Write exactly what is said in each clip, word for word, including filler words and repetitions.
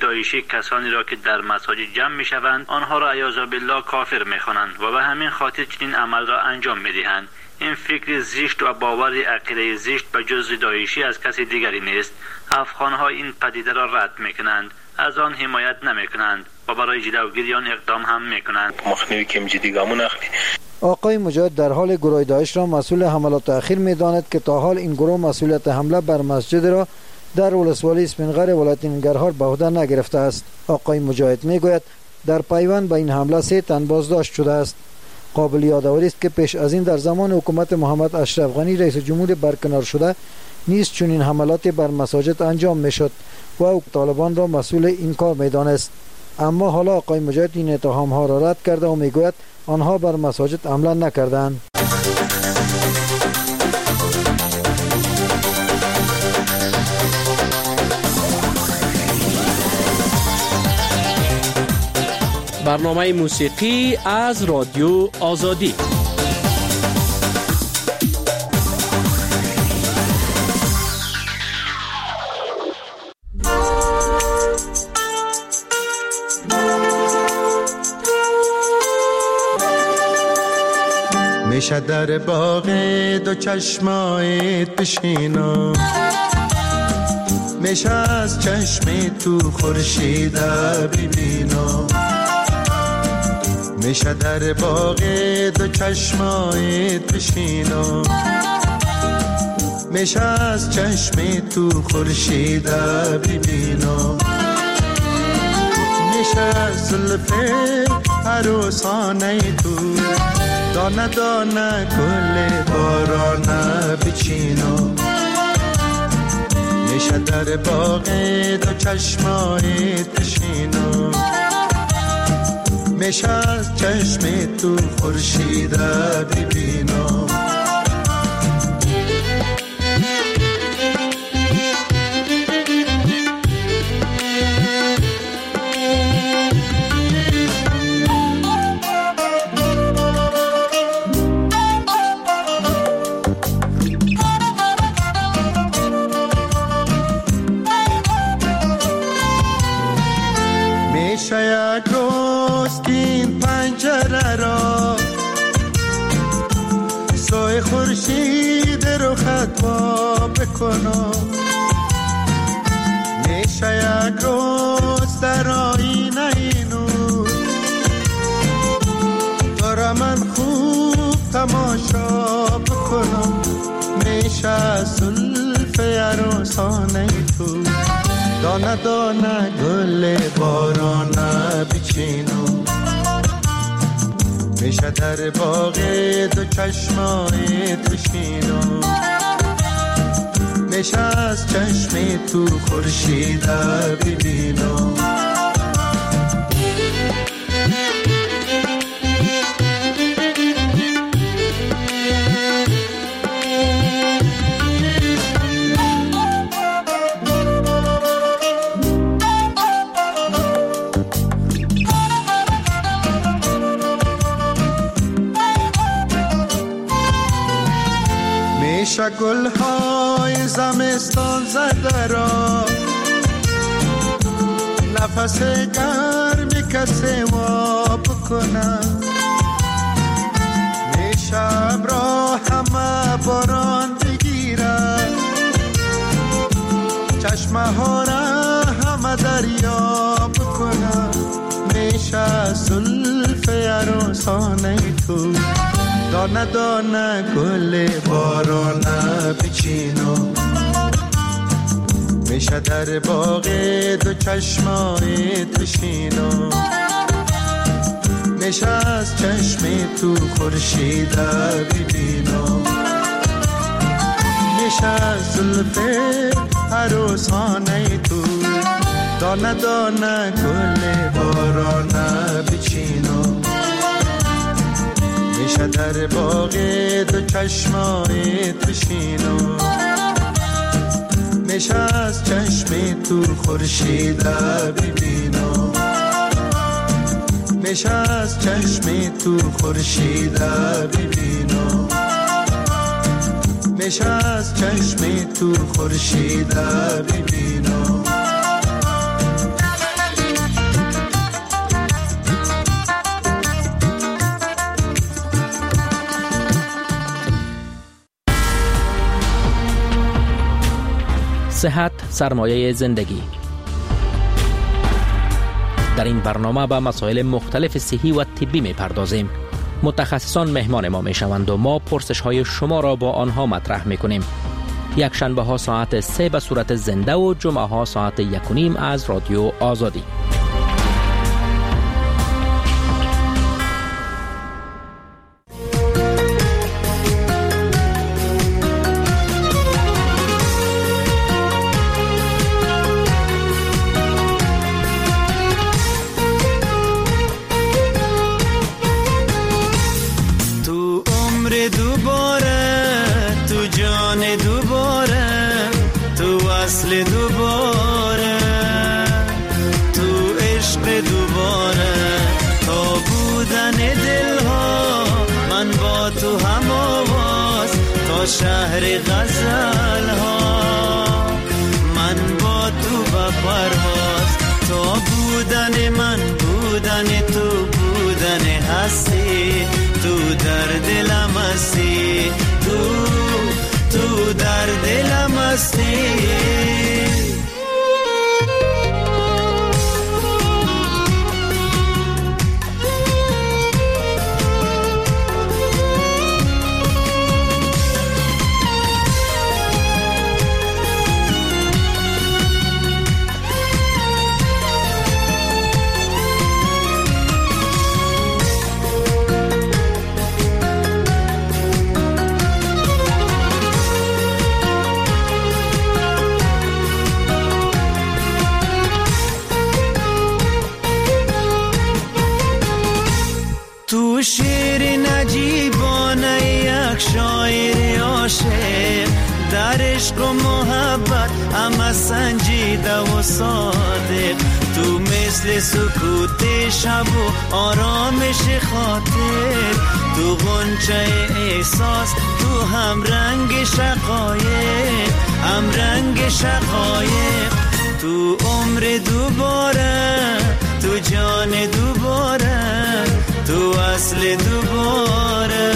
داعشی کسانی را که در مساجد جمع میشوند آنها را عیاذ بالله کافر میخوانند و به همین خاطر چنین عمل را انجام میدهند. این فکر زشت و باور عقیده زشت به جز داعشی از کسی دیگری نیست. افغان‌ها این پدیده را رد میکنند، از آن حمایت نمیکنند و برای جلوگیری آن اقدام هم میکنند. مخنیوی که جدی گامون اخلی. آقای مجاهد در حال گروه داعش را مسئول حملات اخیر می‌داند که تا حال این گروه مسئولیت حمله بر مسجد را در ولسوالی اسفندقره ولایت ننگرهار به عهده نگرفته است. آقای مجاهد میگوید در پیوند به این حمله سه تن بازداشت شده است. قابل یادآوری است که پیش از این در زمان حکومت محمد اشرف غنی رئیس جمهور برکنار شده نیز چنین حملات بر مساجد انجام میشد و او طالبان را مسئول این کار میدانست. اما حالا آقای مجاهد این اتهام ها را رد کرده و میگوید آنها بر مساجد حمله نکردند. برنامه موسیقی از رادیو آزادی. میشه در باغ دو چشمایت بشینم، میشه از چشم تو خورشید ببینم، میشه در باغ دو چشمایت بشینم، میشه از چشم تو خورشید ببینم، میشه زلف عروسانه تو دانه دانه گل بارانه بچینم، میشه در باغ دو چشمایت بشینم، میشه از چشم تو خورشید ببینم. میشه یک روز که این پنجره را سوی خورشید رو خطوا بکنم، میشه یک روز در آینه نور تو را من خوب تماشا بکنم، میشه زلف عروسانه تو دانه دانه گل بارانه بچینم، میشه در باغ دو چشمایت بشینم، میشه از چشم تو خورشید ببینم. میشه گلهای زمستان زده را نفس گرمی کسی وا بکنم، میشه ابرا همه باران بگیره چشمه ها را همه دریا بکنم، میشه زلف عروسانه تو دانه دانه گل بارانه بچینم، میشه در باغ دو چشمایت بشینم، میشه از چشم تو خورشید ببینم، میشه از زلف عروسانه تو دانه دانه گل بارانه بچینم، میشه در باغ دو چشمایت بشینم، میشه از چشم تو خورشید ببینم، میشه از چشم تو خورشید ببینم، میشه از چشم تو خورشید ببینم. صحت سرمایه زندگی. در این برنامه به مسائل مختلف صحی و طبی می پردازیم. متخصصان مهمان ما می شوند و ما پرسش های شما را با آنها مطرح می کنیم. یک شنبه ها ساعت سه به صورت زنده و جمعه ها ساعت یک و نیم از رادیو آزادی. شهر غزل ها من با تو با پرواز، تو بودن من بودن تو بودن هستی، تو در دلم هستی، تو تو در دلم هستی. تو شیر نجیبانه یک شاعر عاشق، در عشق و محبت همه سنجیده و صادق، تو مثل سکوت شب و آرامش خاطر، تو غنچه احساس، تو هم رنگ شقایق، هم رنگ شقایق، تو عمر دوباره، تو جان دوباره، تو اصل دوباره،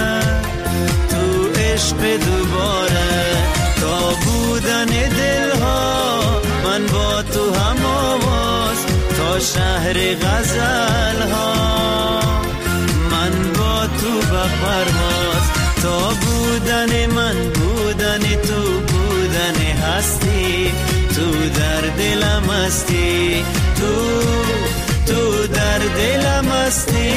تو عشق دوباره، تا بودن دلها من با تو هم آواز، تا شهر غزل ها من با تو به پرواز، تا بودن من بودن تو بودن هستی، تو در دلم هستی، تو تو در دلم هستی.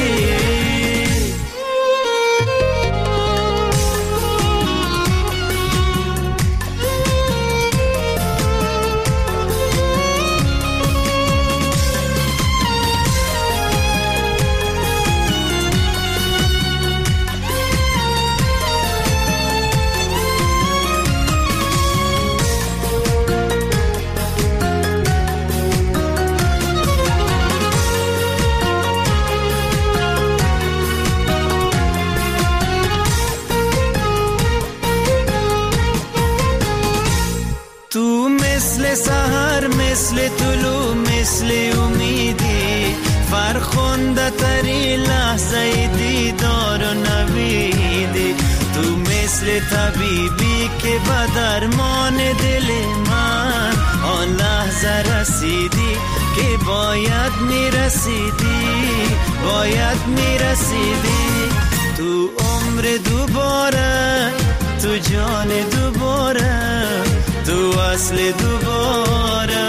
سحر مثل طلوع مثل امیدی، فرخنده تری لحظه دیدار و نویدی، تو مثل طبیبی که به درمان دل من آن لحظه رسیدی که باید میرسیدی، باید میرسیدی، تو عمر دوباره، تو جان دوباره، تو اصل دوباره،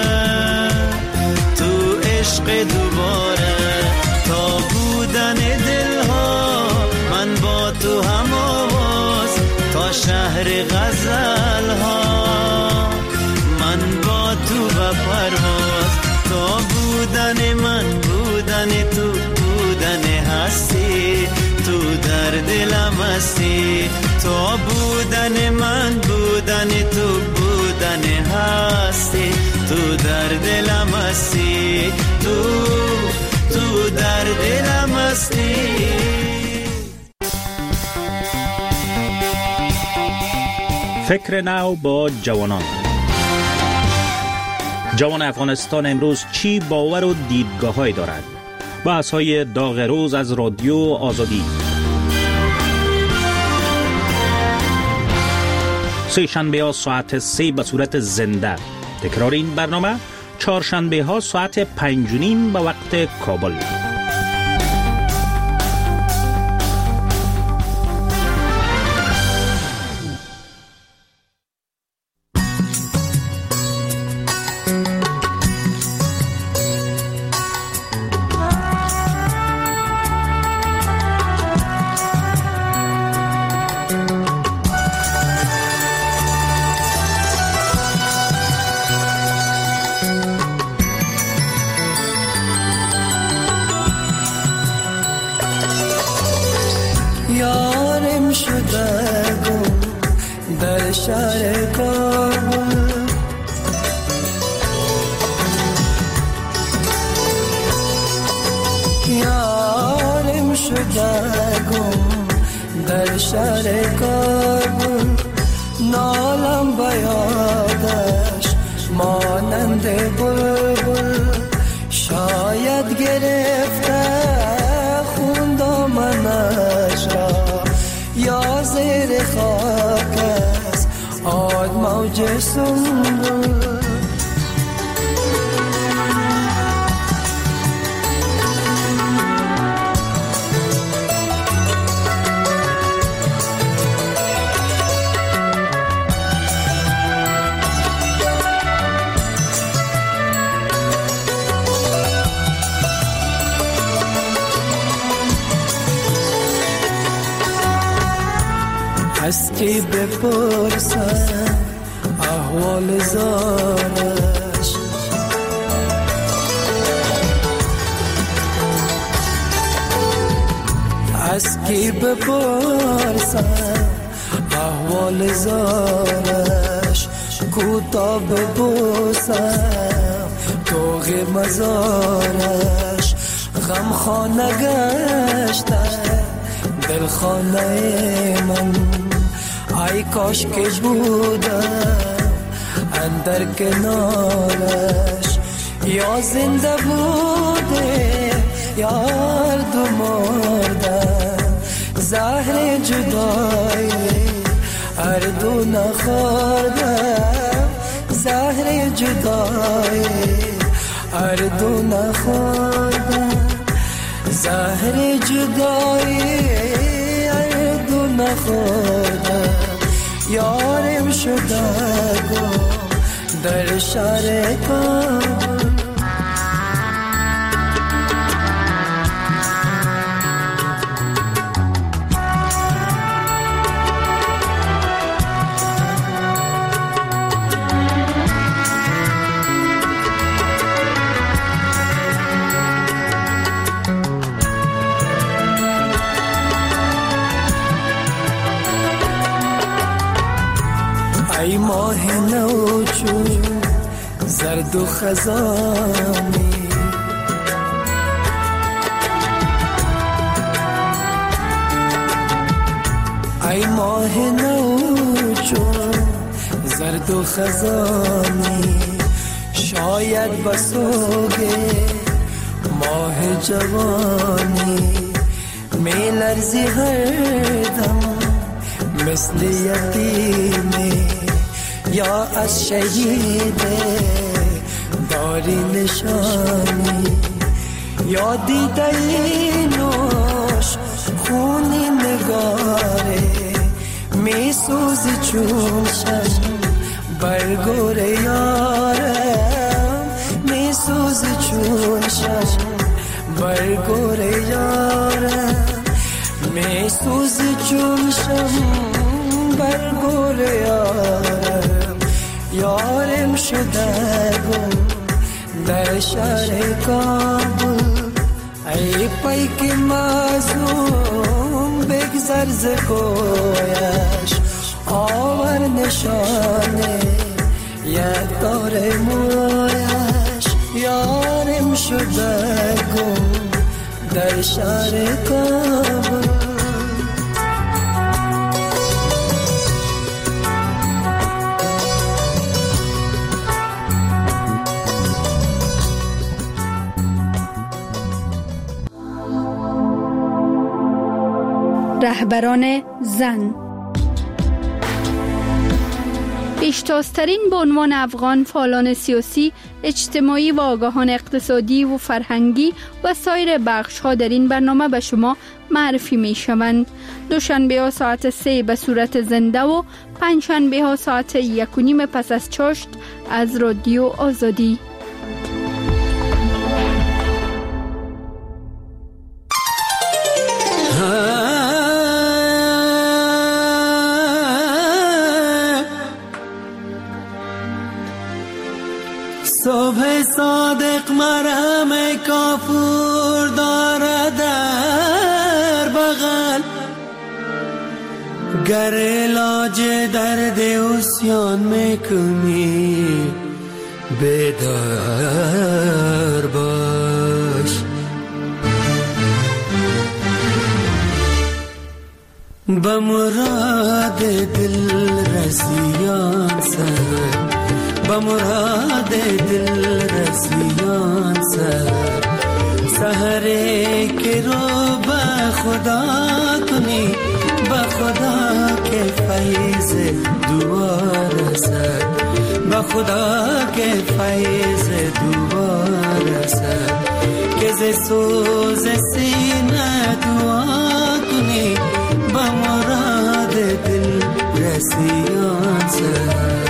تو عشق دوباره، تا بودن دلها من با تو هم آواز، تا شهر غزل ها من با تو به پرواز، تا بودن من بودن تو بودن هستی، تو در دلم هستی، تا بودن من بودن تو بودن هستی، تو در دلم هستی، تو تو در دلم هستی. فکر نو با جوانان. جوان افغانستان امروز چی باور و دیدگاه‌هایی دارد؟ بحث‌های داغ روز از رادیو آزادی. سه شنبه ها ساعت سه به صورت زنده. تکرار این برنامه چهارشنبه ها ساعت پنج و نیم به وقت کابل. یارم شده گم در شهر کابل، یارم شده گم در شهر کابل، نالم به یادش مانند بلبل، شاید گرفته خون دامنش را یا زیر خاک است آد موج سنبل. از کی بپرسم احوال زارش، از کی بپرسم احوال زارش، کوتا ببوسم توغ مزارش، غم خانه گشته دل خانه من، ای کاش که بودم اندر کنارش، یا زنده بوده یا دو مردم، زهر جدایی هر دو نخوردم، زهر جدایی هر دو نخوردم، زهر جدایی هر دو نخوردم، یارم شده گم در شهر کابل. ای ماه نو چون زرد و خزانی، ای ماه نو چون زرد و خزانی، شاید بسوگه ماه جوانی، می لرزی هر دم مثل یتیمی، یا از شهید داری نشانی، یا دیده نوش خونی نگاره، می سوزی چون شم برگور یارم، می سوزی چون شم برگور یارم، می سوزی چون شم برگور یارم، یارم شده گم در شهر کابل، ای پیک مظلوم بگذر ز کویش، آور نشانه یک دار مویش، یارم شده گم در شهر کابل. رهبران زن. پیشتازترین به عنوان افغان فعالان سیاسی، اجتماعی و آگاهان اقتصادی و فرهنگی و سایر بخش‌ها در این برنامه به شما معرفی می شوند. دوشنبه ها ساعت سه به صورت زنده و پنجشنبه ها ساعت یک و نیم پس از چاشت از رادیو آزادی. صبح صادق مرهم کافور داره در بغل، گر علاج درد عصیان میکنی بیدار باش. به مراد دل رسیان سر، به مراد دل رسیان سر، سحره که رو به خدا کنی، به خدا که فیض دعا رسد، به خدا که فیض دعا رسد، که ز سوز سینه دعا کنی، به مراد دل رسیان سر.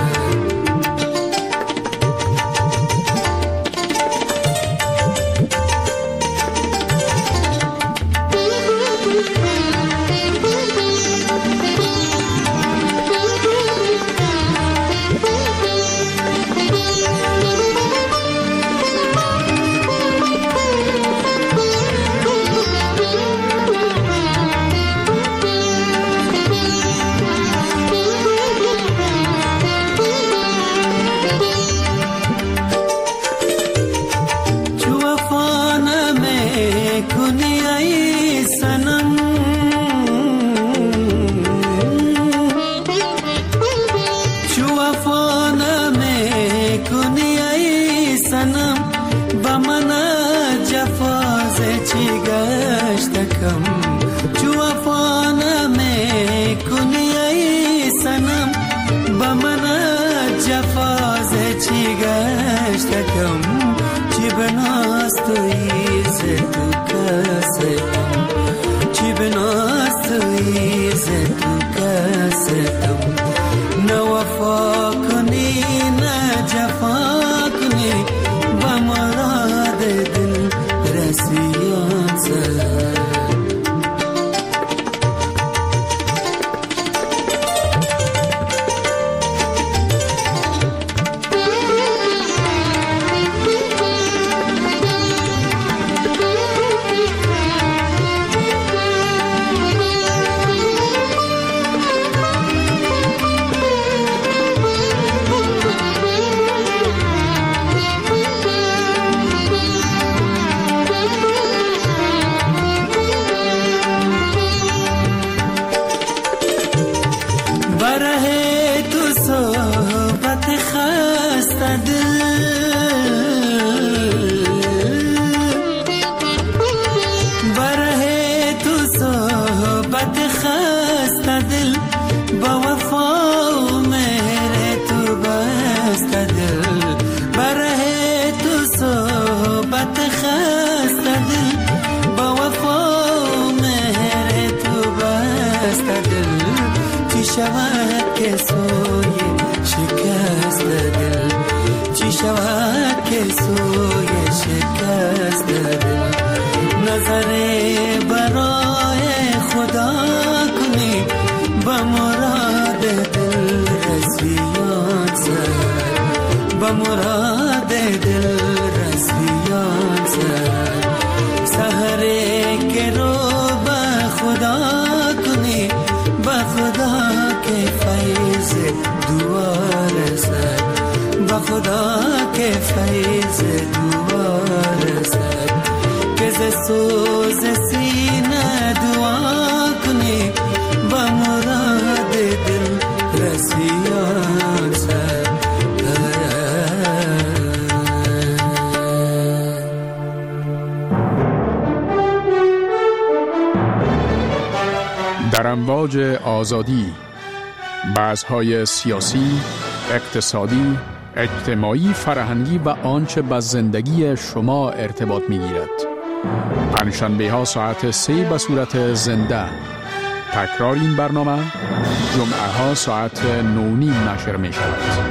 در امواج آزادی، بحث‌های سیاسی، اقتصادی، اجتماعی، فرهنگی و آنچه به زندگی شما ارتباط می‌گیرد. پنجشنبه ها ساعت سه به صورت زنده. تکرار این برنامه جمعه ها ساعت نو نیم نشر می شود.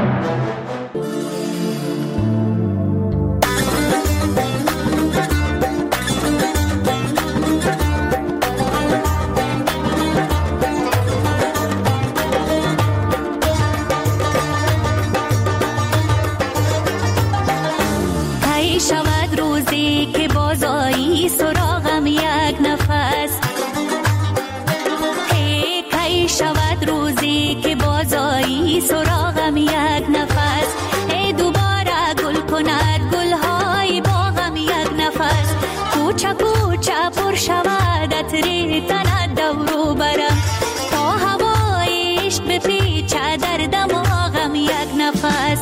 شود روزی که بازایی سراغم یک نفس، هی کی شود روزی که بازایی سراغم یک نفس، هی دوباره گل کند گلهای باغم یک نفس، کوچه کوچه پر شود عطر تنت دورو برم، تا هوای عشق بپیچه در دماغم یک نفس.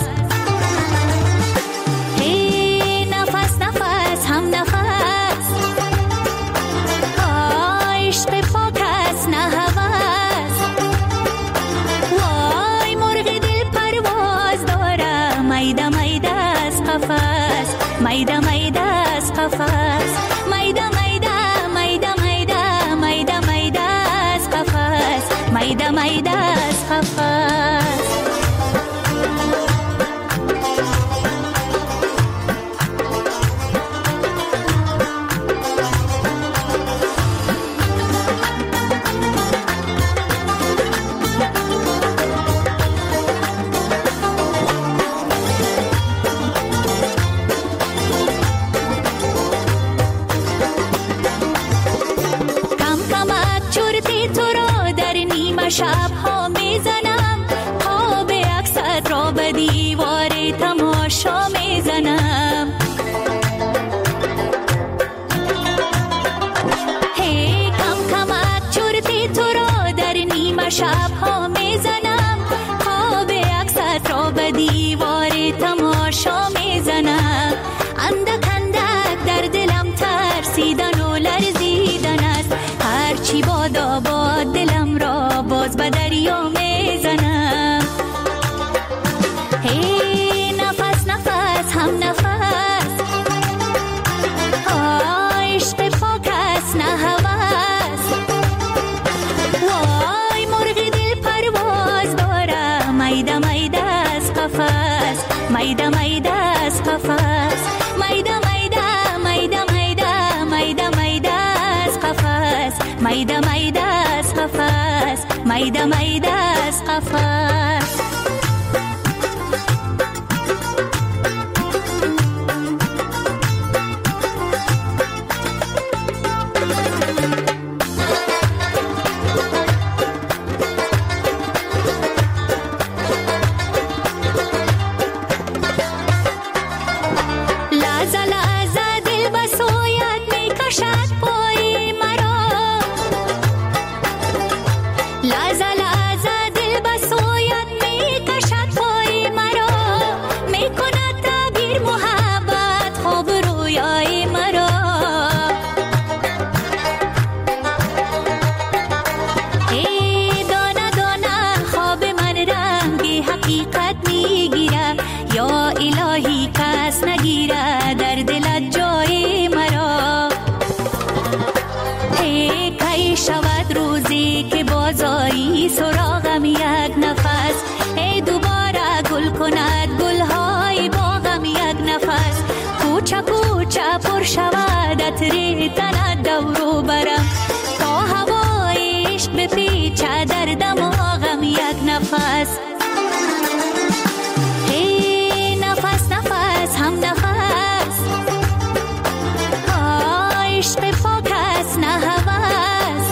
میده میده از قفس، میده میده میده میده میده میده از قفس، میده میده از قفس. شب ها میزنم، خواب عکست را به دیوار تماشا میزنم، هی کم کمک چرتی تو را در نیمه شب ها میزنم، خواب عکست را به دیوار تماشا میزنم، اندک اندک در دلم ترسیدن و لرزیدن است، هرچی بادا باد دلم را باز به دریا میزنم، هی نفس نفس هم نفس، عشق پاک است نه هوس، وای مرغ دل پرواز داره، میده میده از قفس، میده میده از قفس، میده میده میده میده میده میده از قفس، میده میده از قفس، میده میده از قفس. سراغم یک نفس، ای دوباره گل کند گلهای باغم یک نفس، کوچه کوچه پر شود عطر تنت دورو برم، تا هوای عشق بپیچه در دماغم یک نفس، ای نفس نفس هم نفس، عشق پاک است نه هوس،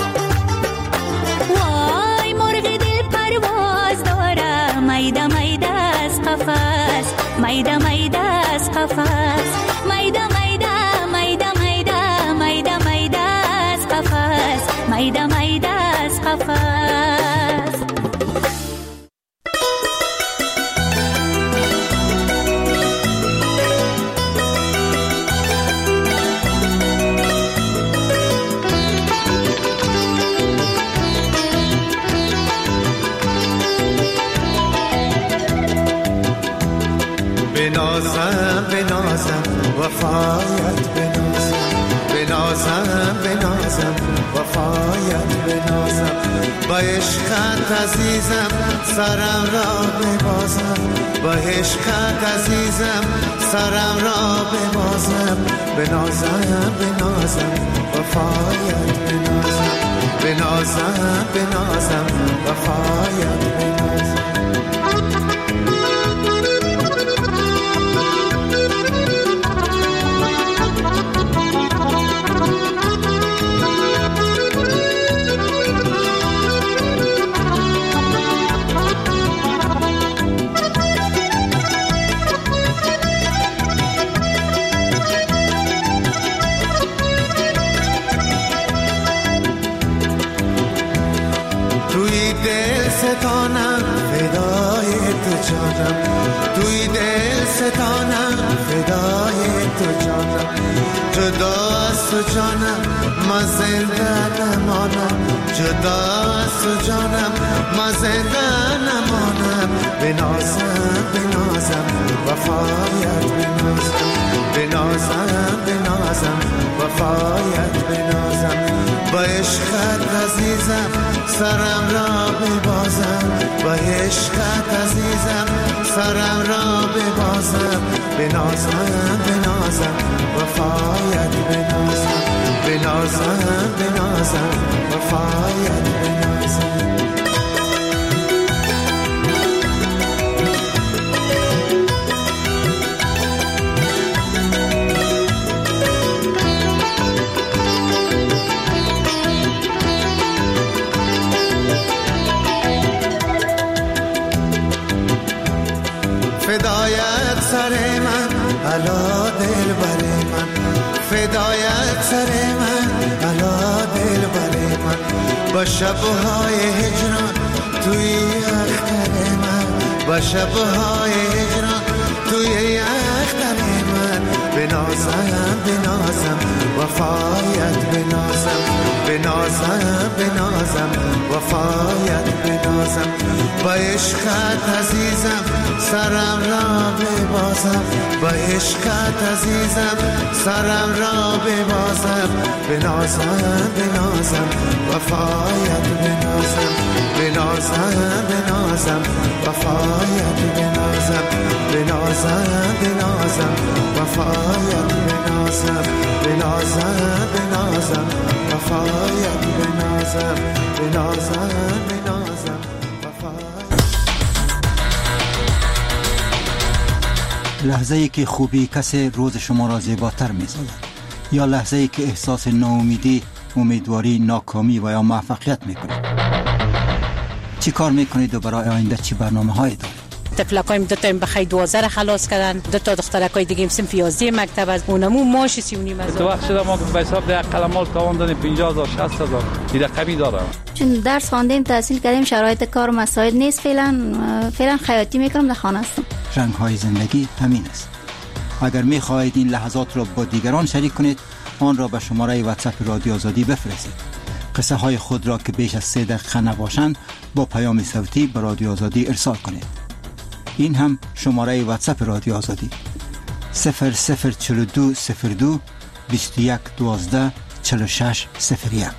وای مرغ دل پرواز داره، میده میده از قفس، میده میده از قفس، میده میده میده میده میده میده از قفس، میده میده از قفس. بنازم بنازم وفایت بنازم بنازم بنازم وفایت بنازم با عشقت عزیزم سرم را ببازم با عشقت عزیزم سرم را ببازم بنازم بنازم وفایت بنازم بنازم بنازم وفایت بنازم ستانم فدای تو جانم توی دل ستانم فدای تو جانم جدا از تو جانم ما زنده نمانم جدا از تو جانم ما زنده نمانم بنازم بنازم وفایت بنازم بنازم بنازم وفایت بنازم با عشقت عزیزم سرم را ببازم با عشقت عزیزم سرم را ببازم بنازم بنازم وفایت بنازم بنازم بنازم وفایت بنازم فدایت سر من علا دل بر من فدایت سر من علا دل بر من با شبهای هجران توی اختر من با شبهای هجران توی اختر من بنازم بنازم وفایت بنازم بنازم بنازم وفایت بنازم با عشقت عزیزم سرم را ببازم با عشقت عزیزم سرم را ببازم بنازم بنازم وفایت بنازم بنازم بنازم وفایت بنازم بنازم بنازم وفایت بنازم بنازم بنازم وفایت بنازم بنازم بنازم لحظه ای که خوبی کسی روز شما را زیباتر می سازد یا لحظه ای که احساس ناامیدی، امیدواری، ناکامی و یا موفقیت می کنید. چی کار می کنید و برای آینده چی برنامه هایی دارید؟ تفلکایم دو تا بخای دوازده خلاص کردن، دو تا دخترکای دیگه صنف یازده مکتب از اونمو ماش سی و نیم هزار. تو وقت شده ما به حساب ده قلمال تاوان دادیم پنجاه هزار شصت هزار این رقمی دارم. چون درس خواندیم تحصیل کردیم شرایط کار مساعد نیست فعلا فعلا خیاطی میکنم در خانه هستم. رنگ های زندگی همین است. اگر می خواهید این لحظات را با دیگران شریک کنید آن را به شماره واتساپ رادیو آزادی بفرستید. قصه های خود را که بیش از سه دقیقه نباشند با پیام صوتی به رادیو آزادی ارسال کنید. این هم شماره واتساپ رادیو آزادی صفر صفر چهل و دو صفر دو بیست و یک دوازده چهل و شش صفر یک.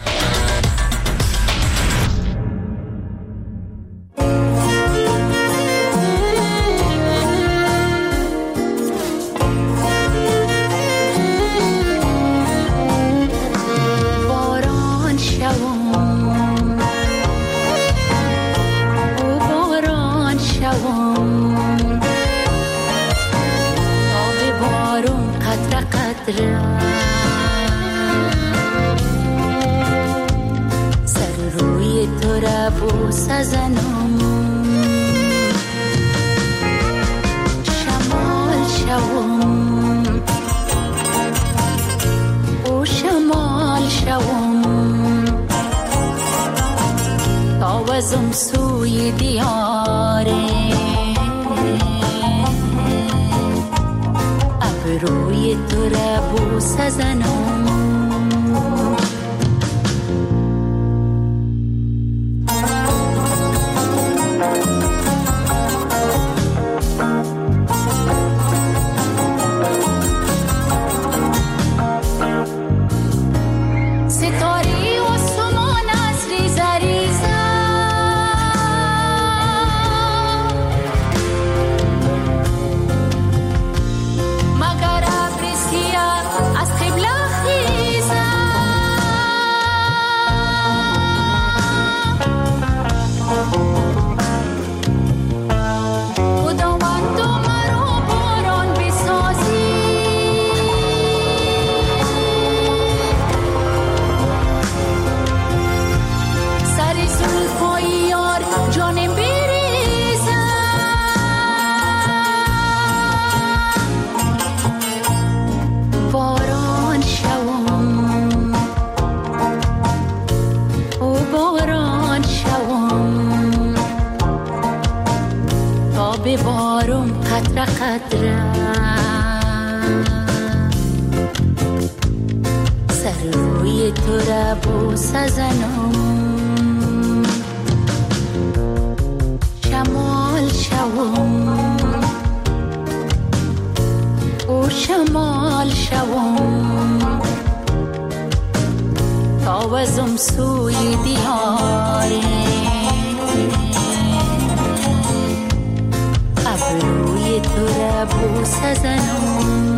آوازم سوی دیاره ابروی تو را بوسه زنم قطره قطره سر روی تو را بوسه زنم شمال شوم او شمال شوم تاوزم سوی دیاره ابروی تو را بوسه زنم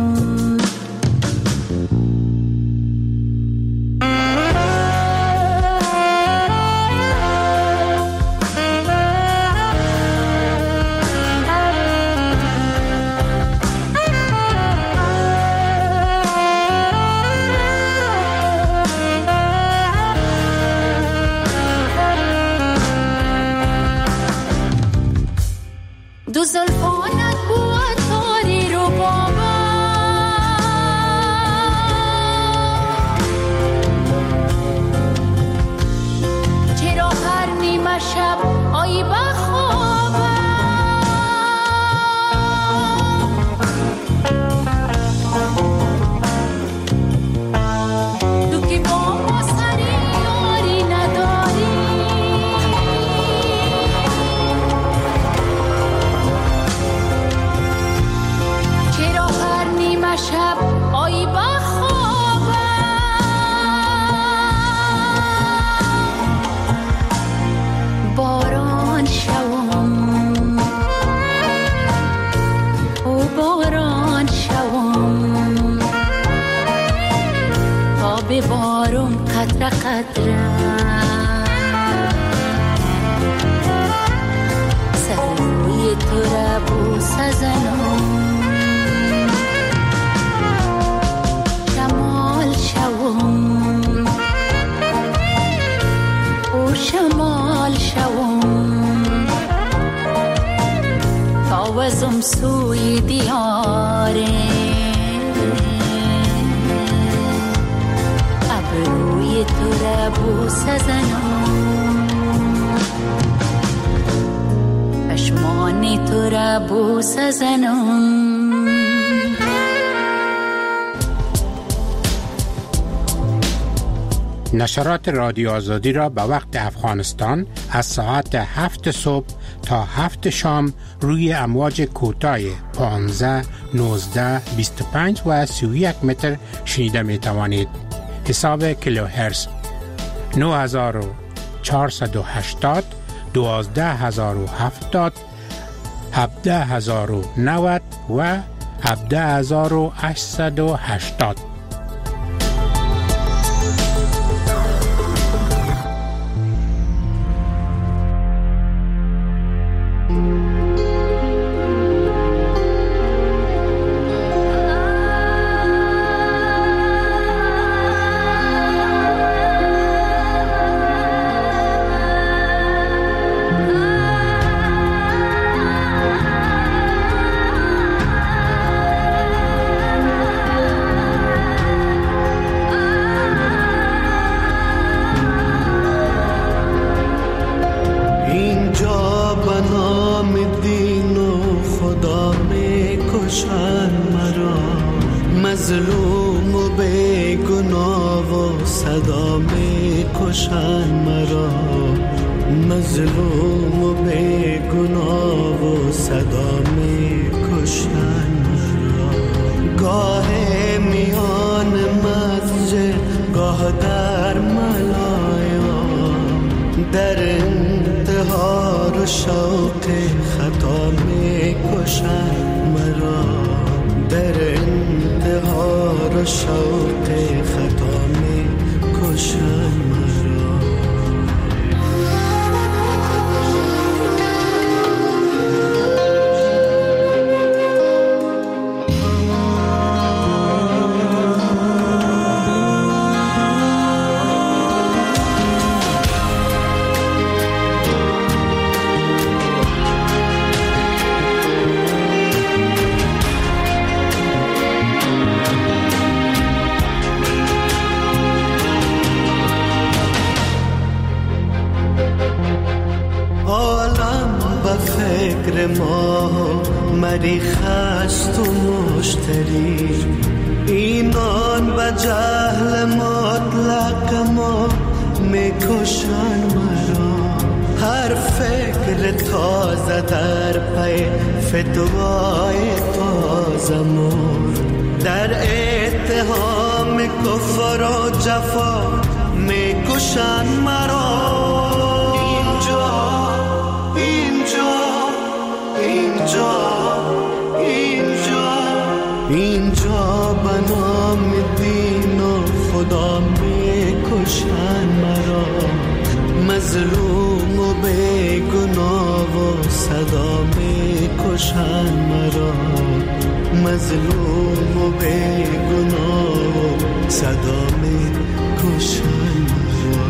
دو زلفانت بود تاری رو بابا چرا هر نیمه شب آیی بخوابم تو که با ما سری یاری نداری شب آیی بخوابم باران شوم او باران شوم تا ببارم قطره قطره سر روی تو را بوسه زنم او شمال شوم تاوزم سوی دیاره ابروی تو را بوسه زنم چشمان تو را بوسه زنم نشرات رادیو آزادی را به وقت افغانستان از ساعت هفت صبح تا هفت شام روی امواج کوتاه پانزده، نوزده، بیست و پنج و سی و یک متر شنیده می توانید. حساب کیلوهرتز نه هزار و چهارصد و هشتاد، دوازده هزار و هفتاد، هفده هزار و نود و هفده هزار و هشتصد و هشتاد. مری خست و مشتری، اینان به جهل مطلق ما میکشن مرا. هر فکر تازه در پی فتوای تازه مور، در اتهام کفر و جفا میکشن مرا. اینجا اینجا اینجا اینجا اینجا به نام دین و خدا میکشن مرا. مظلوم و بیگناه و صدا میکشن مرا. مظلوم و بیگناه و صدا میکشن مرا.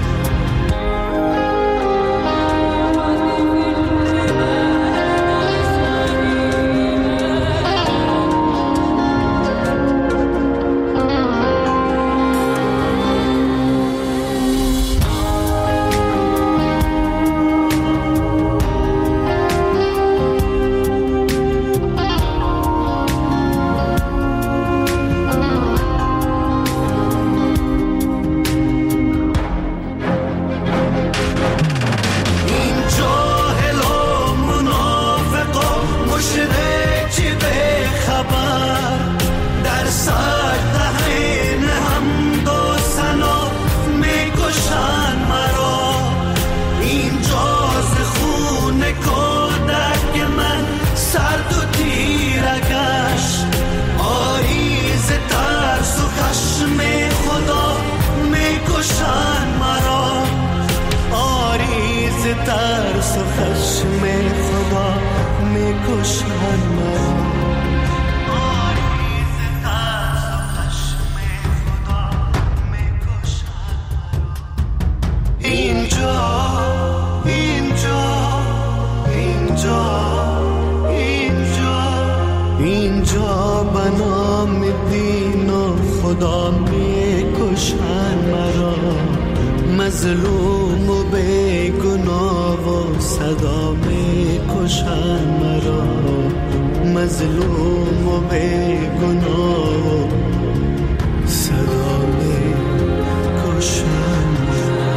ترس و خشم خدا میکشن مرا. آریز ترس و خشم خدا میکشن مرا. اینجا اینجا اینجا اینجا اینجا به نام دین و خدا میکشن مرا. مظلوم و بیگناه و صدا میکشن مرا. مظلوم و بیگناه و صدا میکشن مرا.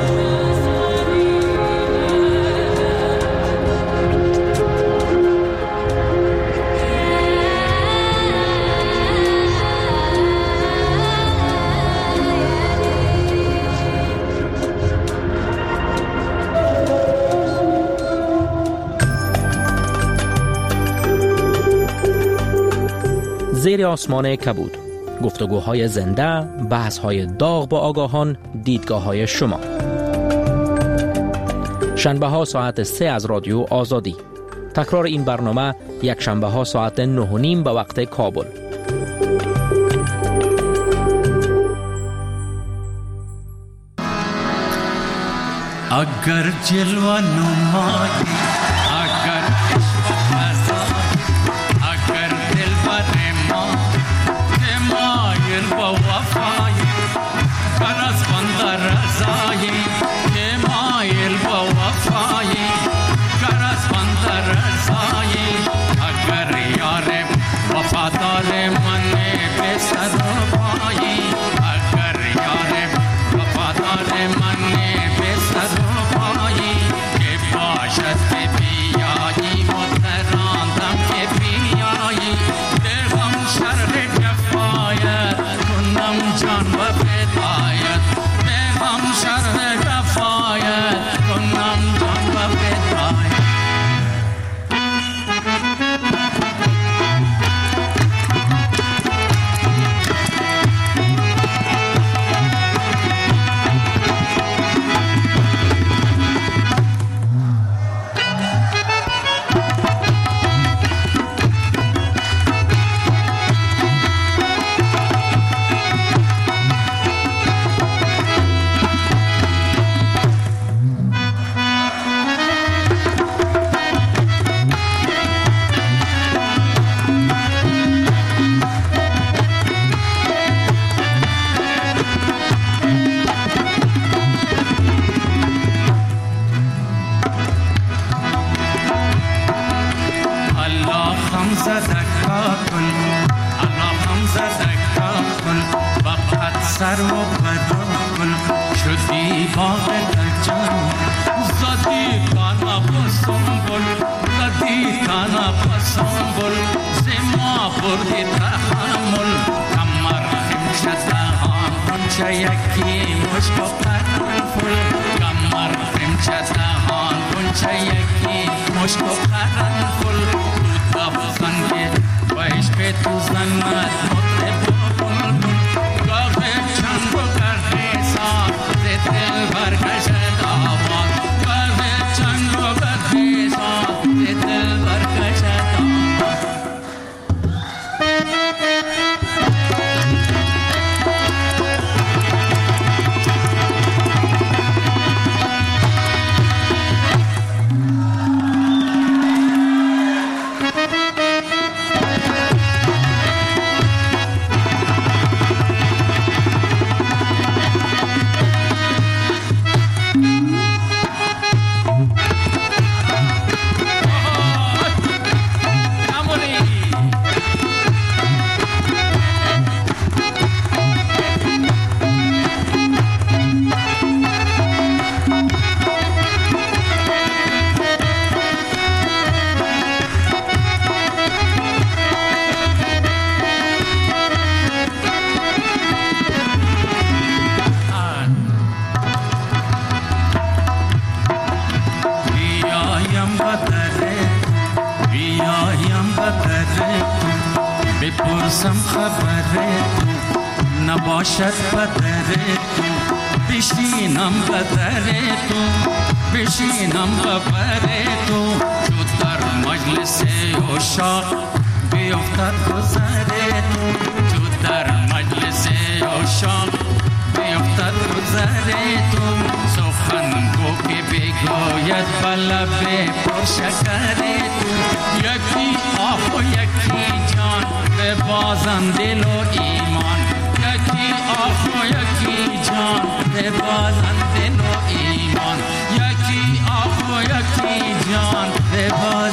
زیر آسمان کبود، گفتگوهای زنده، بحث‌های داغ با آگاهان، دیدگاه‌های شما. شنبه ها ساعت سه از رادیو آزادی. تکرار این برنامه یک شنبه ها ساعت نه و نیم به وقت کابل. اگر جلوه نمایی، اگر عشق فضایی، اگر دل بر ما که مایل با وفایی، فرز بند رضایی که مایل با وفایی، فرز بند رضایی. اگر یار وفادار من به سر و پایی، اگر یار وفادار من به سر و پایی، که باشد که بیایی مدراندم که بیایی، دلم شرح کفایت کنم جان و فدایت، دلم شرح کفایت کنم جان و فدایت. سر و پرگل شدی باغ گلجان زدی کانا بسنبل زدی کانا بسنبل زما بردی تحمل کمر خمشت دهان کنچه یکی مشک و قرنفل کمر خمشت دهان کنچه یکی مشک و قرنفل تو دفزن که ویش به تو زند مطلب گاهه چند و گرده ساد زی دل برکشد آباد گاهه چند و گرده ساد زی دل برکشد آباد بپرسم خبره تو نباشد بدره تو بشینم بدره تو بشینم بدره تو چو در مجلس عشاق بیفتد گذره تو چو در مجلس عشاق بیفتد گذره تو سخن گو که بگوید بلب پرشکره تو یکی آه و یکی جان به بازم دل و ایمان یکی آه و یکی جان به بازم دل و ایمان یکی آه و یکی جان به بازم